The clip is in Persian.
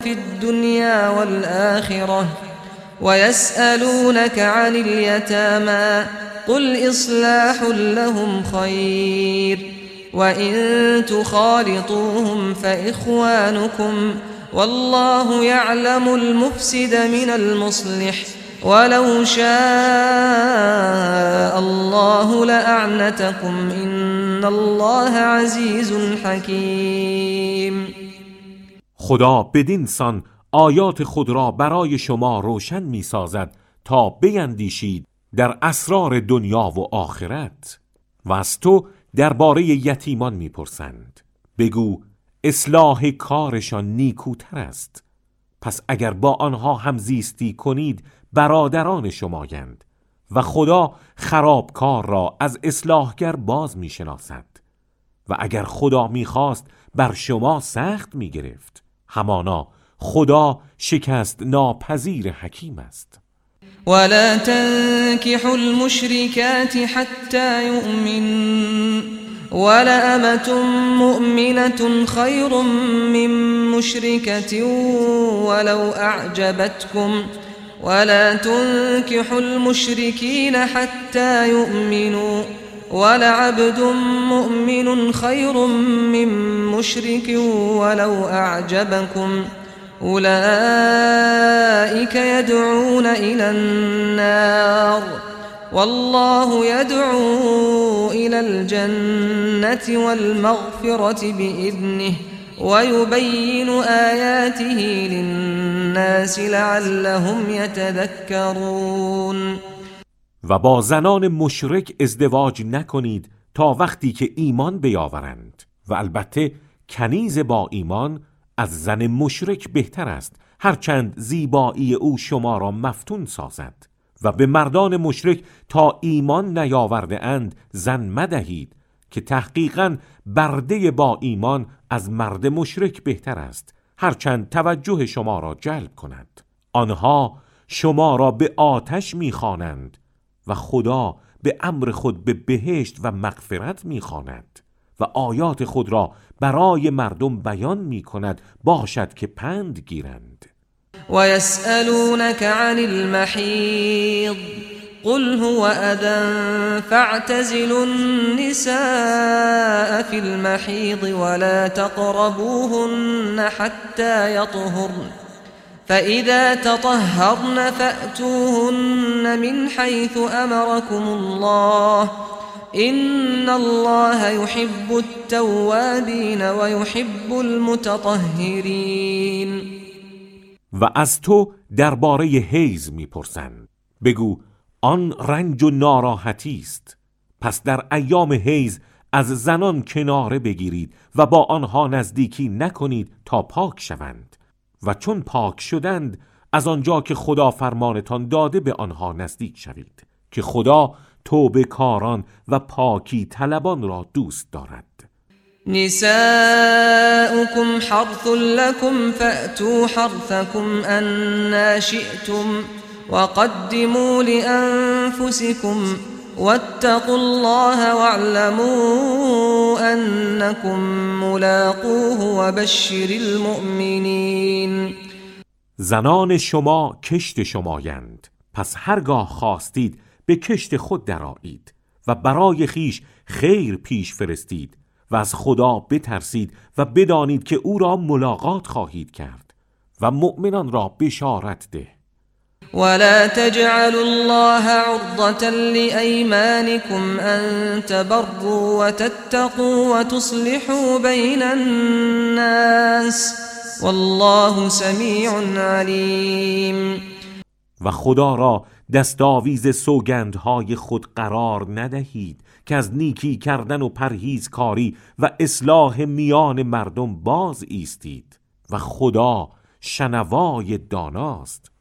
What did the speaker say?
في الدنيا والآخرة ويسألونك عن اليتامى قل إصلاح لهم خير وإن تخالطوهم فإخوانكم والله يعلم المفسد من المصلح ولو شاء الله لأعنتكم إن الله عزیز حکیم. خدا بدین سان آیات خود را برای شما روشن می سازد تا بیندیشید در اسرار دنیا و آخرت. و از تو درباره یتیمان می پرسند. بگو اصلاح کارشان نیکوتر است. پس اگر با آنها همزیستی کنید برادران شمایند و خدا خرابکار را از اصلاحگر باز می شناسد. و اگر خدا می خواست بر شما سخت می گرفت. همانا خدا شکست ناپذیر حکیم است. ولا تنكحوا المشركات حتى يؤمنن ولأمة مؤمنة خير من مشركة ولو أعجبتكم ولا تنكحوا المشركين حتى يؤمنوا ولعبد مؤمن خير من مشرك ولو أعجبكم أولئك يدعون إلى النار والله يدعو إلى الجنة والمغفرة بإذنه ويبين آياته للناس لعلهم يتذكرون. و با زنان مشرک ازدواج نکنید تا وقتی که ایمان بیاورند و البته کنیز با ایمان از زن مشرک بهتر است، هرچند زیبایی او شما را مفتون سازد. و به مردان مشرک تا ایمان نیاورده اند زن مدهید که تحقیقاً برده با ایمان از مرد مشرک بهتر است، هرچند توجه شما را جلب کند. آنها شما را به آتش می‌خوانند و خدا به امر خود به بهشت و مغفرت می‌خواند و آیات خود را برای مردم بیان می‌کند باشد که پند گیرند. ويسألونك عن المحيض قل هو أذى فاعتزلوا النساء في المحيض ولا تقربوهن حتى يطهرن فإذا تطهرن فأتوهن من حيث أمركم الله إن الله يحب التوابين ويحب المتطهرين. و از تو درباره حیض میپرسند. بگو آن رنج و ناراحتی است، پس در ایام حیض از زنان کناره بگیرید و با آنها نزدیکی نکنید تا پاک شوند و چون پاک شدند از آنجا که خدا فرمانتان داده به آنها نزدیک شوید که خدا توبه کاران و پاکی طلبان را دوست دارد. نساؤكم حرث لكم فأتوا حرثكم أنا شئتم وقدموا لأنفسكم واتقوا الله واعلموا أنكم ملاقوه وبشر المؤمنين. زنان شما کشت شمایند، پس هرگاه خواستید به کشت خود درآیید و برای خیش خیر پیش فرستید و از خدا بترسید و بدانید که او را ملاقات خواهید کرد و مؤمنان را بشارت ده. ولا تجعلوا الله عرضة لأيمانكم أن تبروا وتتقوا وتصلحوا بين الناس والله سمیع علیم. و خدا را دستاویز سوگندهای خود قرار ندهید که از نیکی کردن و پرهیزکاری و اصلاح میان مردم باز ایستید و خدا شنوای داناست.